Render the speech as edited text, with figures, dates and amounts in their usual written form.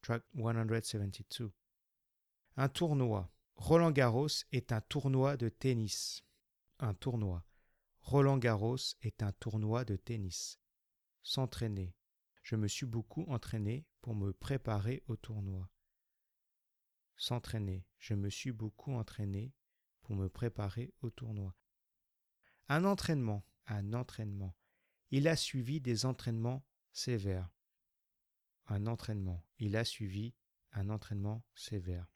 track 172. Un tournoi. Roland-Garros est un tournoi de tennis. Un tournoi. Roland-Garros est un tournoi de tennis. S'entraîner. Je me suis beaucoup entraîné pour me préparer au tournoi. S'entraîner. Je me suis beaucoup entraîné pour me préparer au tournoi. Un entraînement. Un entraînement. Il a suivi des entraînements sévères. Un entraînement. Il a suivi un entraînement sévère.